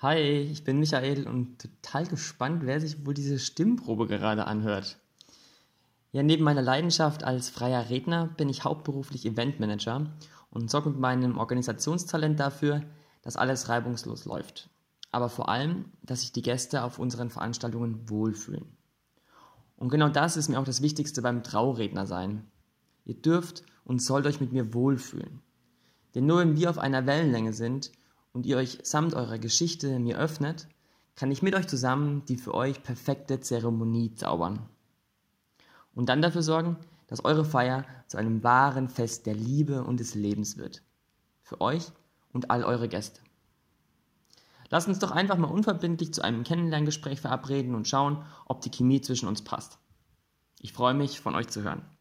Hi, ich bin Michael und total gespannt, wer sich wohl diese Stimmprobe gerade anhört. Ja, neben meiner Leidenschaft als freier Redner bin ich hauptberuflich Eventmanager und sorge mit meinem Organisationstalent dafür, dass alles reibungslos läuft. Aber vor allem, dass sich die Gäste auf unseren Veranstaltungen wohlfühlen. Und genau das ist mir auch das Wichtigste beim Trauredner sein. Ihr dürft und sollt euch mit mir wohlfühlen. Denn nur wenn wir auf einer Wellenlänge sind und ihr euch samt eurer Geschichte mir öffnet, kann ich mit euch zusammen die für euch perfekte Zeremonie zaubern. Und dann dafür sorgen, dass eure Feier zu einem wahren Fest der Liebe und des Lebens wird. Für euch und all eure Gäste. Lasst uns doch einfach mal unverbindlich zu einem Kennenlerngespräch verabreden und schauen, ob die Chemie zwischen uns passt. Ich freue mich, von euch zu hören.